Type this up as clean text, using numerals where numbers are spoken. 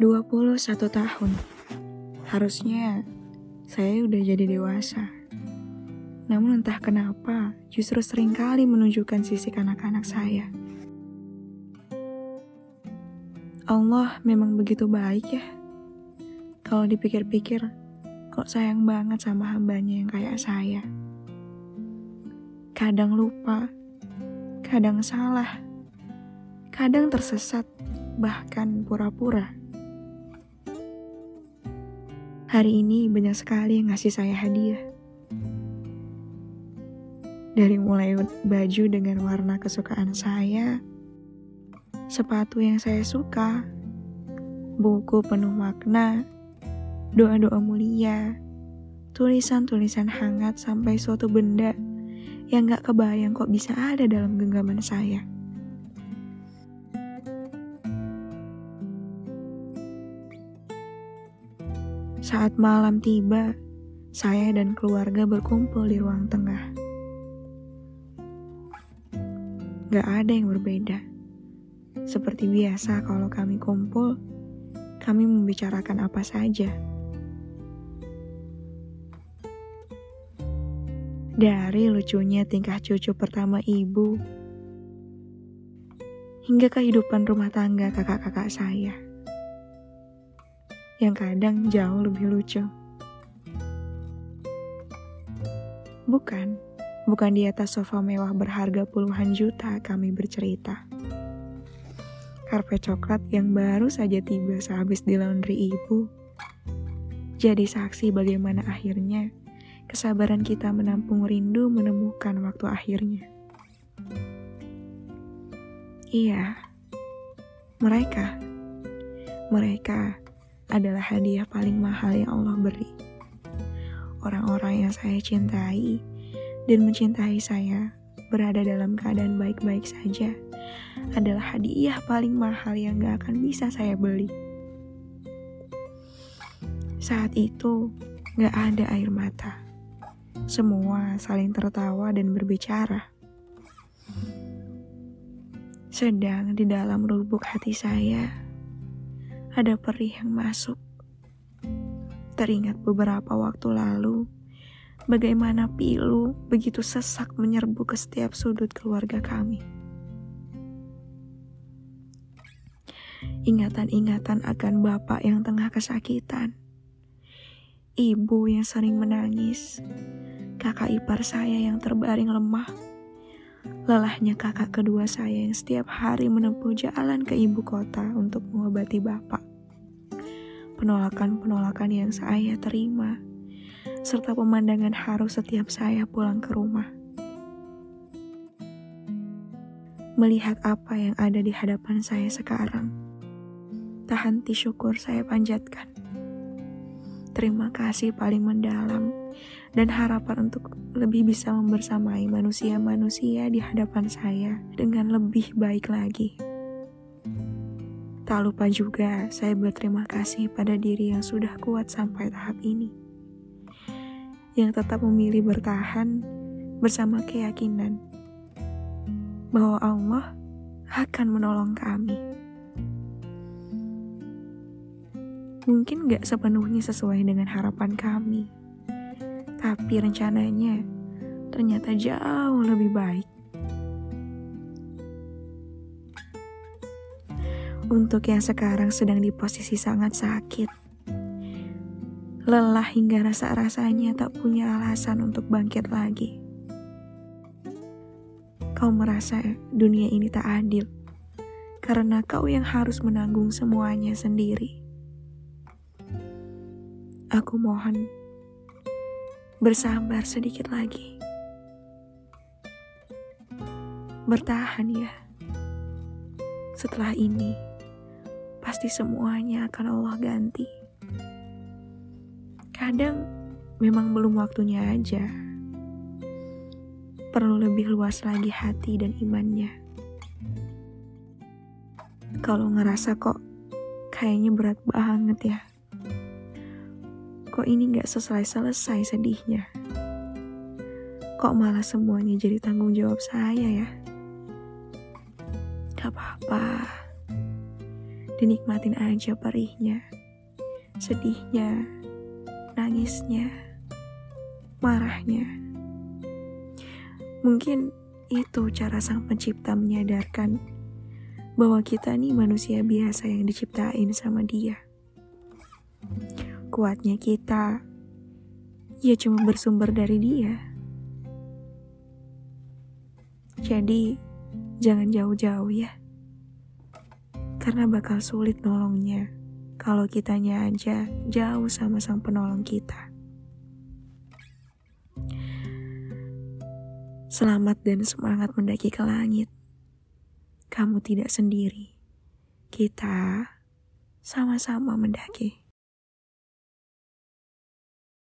21 tahun. Harusnya saya udah jadi dewasa. Namun entah kenapa, justru seringkali menunjukkan sisi kanak-kanak saya. Allah memang begitu baik ya. Kalau dipikir-pikir, kok sayang banget sama hambanya yang kayak saya. Kadang lupa, kadang salah, kadang tersesat, bahkan pura-pura. Hari ini banyak sekali yang ngasih saya hadiah. Dari mulai baju dengan warna kesukaan saya, sepatu yang saya suka, buku penuh makna, doa-doa mulia, tulisan-tulisan hangat sampai suatu benda yang gak kebayang kok bisa ada dalam genggaman saya. Saat malam tiba, saya dan keluarga berkumpul di ruang tengah. Gak ada yang berbeda. Seperti biasa kalau kami kumpul, kami membicarakan apa saja. Dari lucunya tingkah cucu pertama ibu, hingga kehidupan rumah tangga kakak-kakak saya, yang kadang jauh lebih lucu. Bukan di atas sofa mewah berharga puluhan juta kami bercerita. Karpet coklat yang baru saja tiba sehabis di laundry ibu, jadi saksi bagaimana akhirnya kesabaran kita menampung rindu menemukan waktu akhirnya. Iya, mereka adalah hadiah paling mahal yang Allah beri. Orang-orang yang saya cintai dan mencintai saya berada dalam keadaan baik-baik saja adalah hadiah paling mahal yang gak akan bisa saya beli. Saat itu gak ada air mata. Semua saling tertawa dan berbicara. Sedang di dalam lubuk hati saya ada perih yang masuk. Teringat beberapa waktu lalu, bagaimana pilu begitu sesak menyerbu ke setiap sudut keluarga kami. Ingatan-ingatan akan bapak yang tengah kesakitan, ibu yang sering menangis, kakak ipar saya yang terbaring lemah, lelahnya kakak kedua saya yang setiap hari menempuh jalan ke ibu kota untuk mengobati bapak. Penolakan-penolakan yang saya terima, serta pemandangan haru setiap saya pulang ke rumah. Melihat apa yang ada di hadapan saya sekarang, tak henti syukur saya panjatkan. Terima kasih paling mendalam dan harapan untuk lebih bisa membersamai manusia-manusia di hadapan saya dengan lebih baik lagi. Tak lupa juga saya berterima kasih pada diri yang sudah kuat sampai tahap ini, yang tetap memilih bertahan bersama keyakinan bahwa Allah akan menolong kami. Mungkin gak sepenuhnya sesuai dengan harapan kami, tapi rencananya ternyata jauh lebih baik. Untuk yang sekarang sedang di posisi sangat sakit, lelah hingga rasa-rasanya tak punya alasan untuk bangkit lagi. Kau merasa dunia ini tak adil, karena kau yang harus menanggung semuanya sendiri. Aku mohon, bersabar sedikit lagi. Bertahan ya. Setelah ini, pasti semuanya akan Allah ganti. Kadang memang belum waktunya aja. Perlu lebih luas lagi hati dan imannya. Kalau ngerasa kok kayaknya berat banget ya. Kok ini gak selesai-selesai sedihnya. Kok malah semuanya jadi tanggung jawab saya ya. Gak apa-apa. dinikmatin aja perihnya, sedihnya, nangisnya, marahnya. Mungkin itu cara Sang Pencipta menyadarkan bahwa kita nih manusia biasa yang diciptain sama Dia. Kuatnya kita ya cuma bersumber dari Dia. Jadi jangan jauh-jauh ya, karena bakal sulit nolongnya kalau kitanya aja jauh sama Sang Penolong kita. Selamat dan semangat mendaki ke langit. Kamu tidak sendiri. Kita sama-sama mendaki.